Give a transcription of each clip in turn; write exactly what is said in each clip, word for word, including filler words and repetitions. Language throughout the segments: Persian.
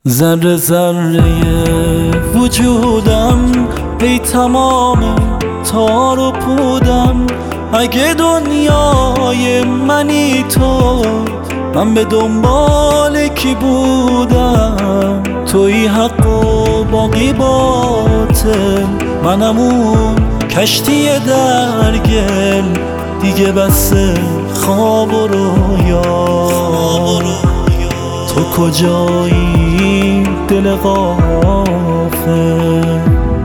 ذره ذره وجودم، ای تمام تار و پودم. اگه دنیای منی تو، من به دنبال کی بودم؟ توی حق و باقی باطل، منم اون کشتی در گل. دیگه بس خواب و رویا، تو کجایی دل غافل؟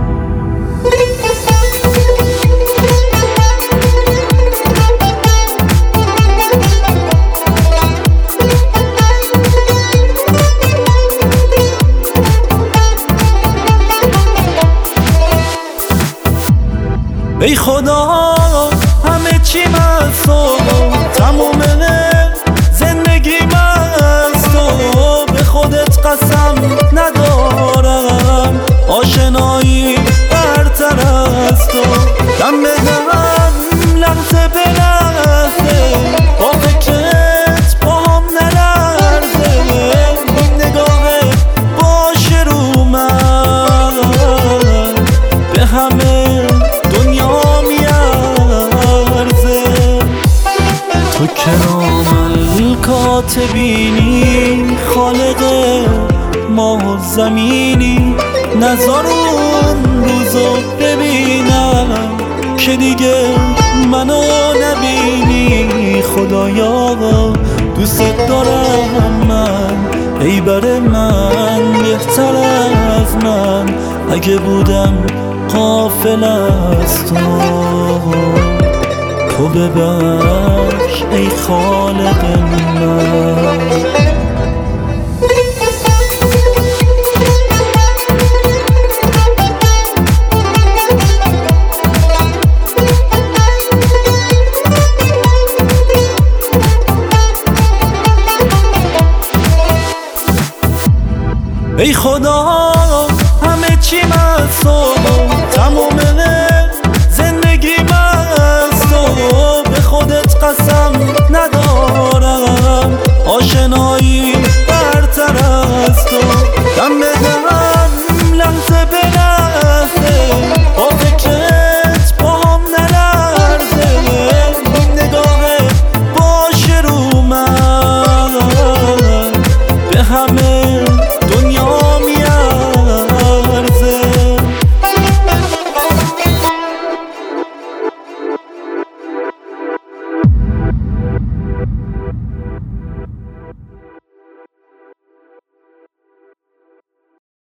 ای خدا همه چی مست و تموم زندگی مست و به خودت قسم ندارم آشنایی برتر از تو. دم بدم لحظه به لحظه، با فکرت با هم نلرزه. این نگاهه باشه رو من، به همه دنیا میارزه. تو کرام الکاتبینی، خالق ماه و زمینی. نذار اون روزو ببینم که دیگه منو نبینی. خدایا دوست دارم من، ای بر من بهتر از من. اگه بودم غافل از تو، تو ببخش ای خالق من. ای خدا همه چی مست و تموم زندگی مست و به خودت قسم ندارم آشنایی